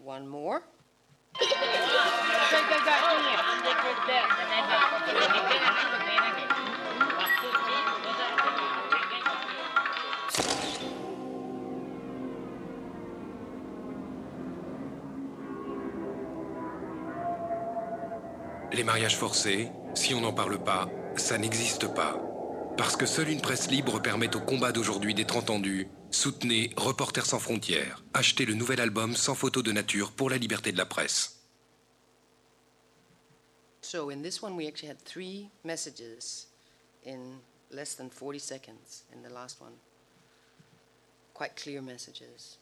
one more. Les mariages forcés, si on n'en parle pas, ça n'existe pas. Parce que seule une presse libre permet au combat d'aujourd'hui d'être entendu. Soutenez Reporters sans frontières. Achetez le nouvel album Sans photo de nature pour la liberté de la presse. So in this one we actually had 3 messages in less than 40 seconds in the last one. Quite clear messages.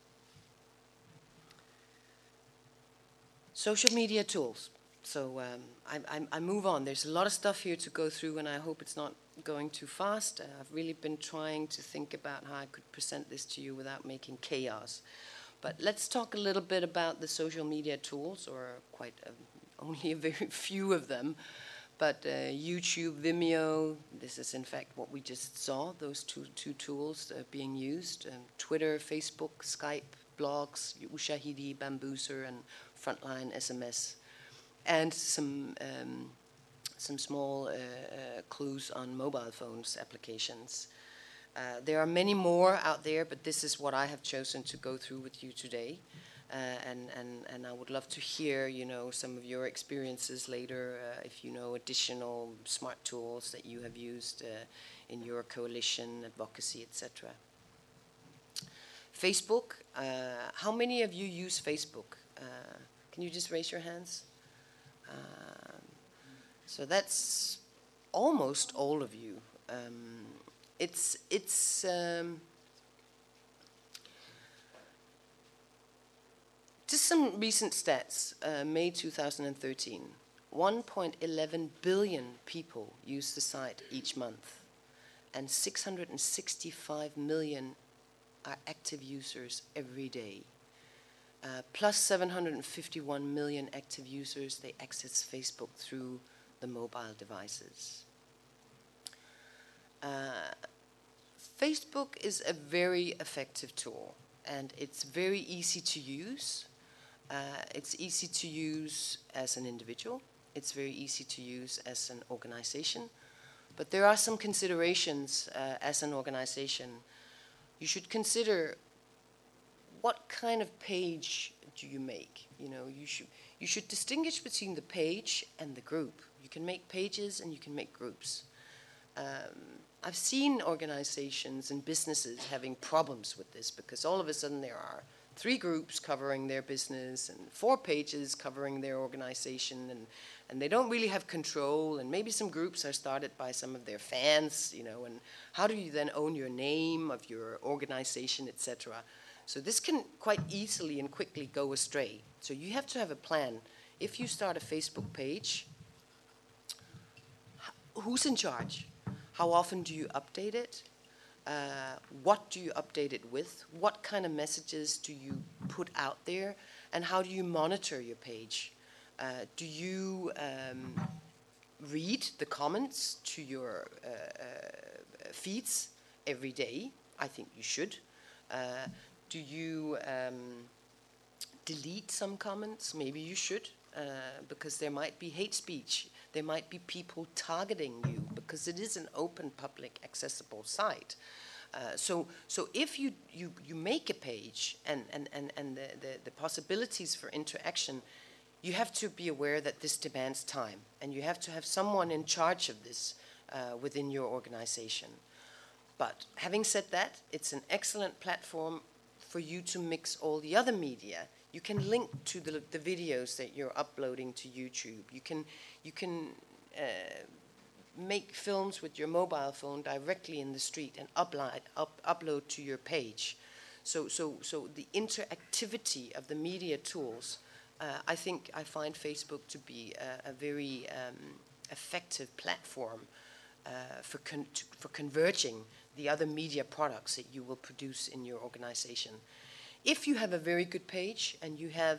Social media tools. So I move on. There's a lot of stuff here to go through, and I hope it's not going too fast. I've really been trying to think about how I could present this to you without making chaos. But let's talk a little bit about the social media tools, or only a very few of them. But YouTube, Vimeo, this is in fact what we just saw, those two tools being used. Twitter, Facebook, Skype, blogs, Ushahidi, Bambooser, and Frontline SMS. And some small clues on mobile phones applications. There are many more out there, but this is what I have chosen to go through with you today. And I would love to hear, some of your experiences later, if you know additional smart tools that you have used in your coalition, advocacy, etc. Facebook. How many of you use Facebook? Can you just raise your hands? So that's almost all of you. It's just some recent stats. May 2013, 1.11 billion people use the site each month, and 665 million are active users every day. Plus 751 million active users, they access Facebook through the mobile devices. Facebook is a very effective tool, and it's very easy to use. It's easy to use as an individual. It's very easy to use as an organization. But there are some considerations as an organization. You should consider what kind of page do you make? You should distinguish between the page and the group. You can make pages and you can make groups. I've seen organizations and businesses having problems with this because all of a sudden there are 3 groups covering their business and 4 pages covering their organization, and they don't really have control, and maybe some groups are started by some of their fans, and how do you then own your name of your organization, etc. So this can quite easily and quickly go astray. So you have to have a plan. If you start a Facebook page, who's in charge? How often do you update it? What do you update it with? What kind of messages do you put out there? And how do you monitor your page? Do you read the comments to your feeds every day? I think you should. Do you delete some comments? Maybe you should, because there might be hate speech. There might be people targeting you because it is an open, public, accessible site. So if you make a page and the possibilities for interaction, you have to be aware that this demands time, and you have to have someone in charge of this within your organization. But having said that, it's an excellent platform for you to mix all the other media. You can link to the videos that you're uploading to YouTube. You can make films with your mobile phone directly in the street and upload to your page. So the interactivity of the media tools, I find Facebook to be a very effective platform for converging the other media products that you will produce in your organization. If you have a very good page and you have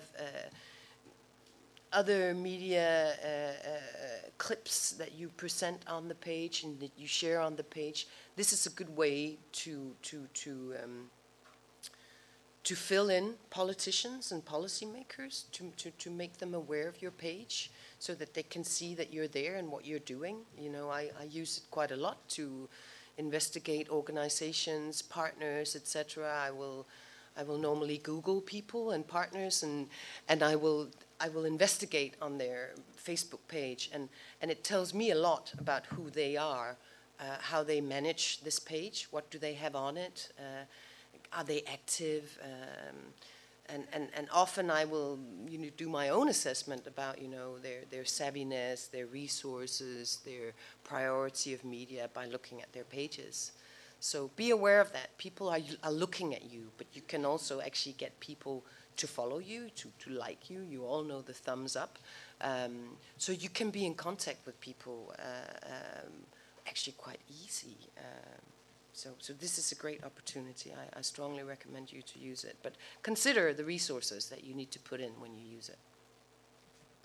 other media clips that you present on the page and that you share on the page, this is a good way to to fill in politicians and policymakers, to make them aware of your page so that they can see that you're there and what you're doing. You know, I use it quite a lot to investigate organizations, partners, etc. I will normally Google people and partners, and I will investigate on their Facebook page, and it tells me a lot about who they are, how they manage this page, what do they have on it, are they active, and often I will do my own assessment about their savviness, their resources, their priority of media by looking at their pages. So be aware of that. People are looking at you, but you can also actually get people to follow you, to like you. You all know the thumbs up. So you can be in contact with people actually quite easy. So this is a great opportunity. I strongly recommend you to use it. But consider the resources that you need to put in when you use it.